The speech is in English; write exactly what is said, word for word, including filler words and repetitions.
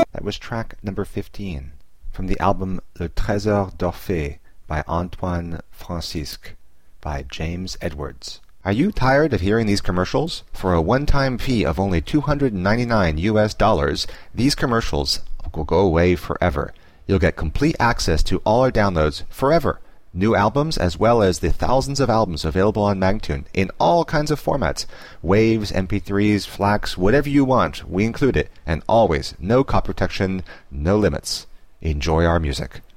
That was track number fifteen from the album Le Trésor d'Orphée by Antoine Francisque by James Edwards. Are you tired of hearing these commercials? For a one-time fee of only two hundred ninety-nine U S dollars, these commercials will go away forever. You'll get complete access to all our downloads forever. New albums as well as the thousands of albums available on Magtune in all kinds of formats. Waves, M P threes, FLACs, whatever you want, we include it. And always, no copy protection, no limits. Enjoy our music.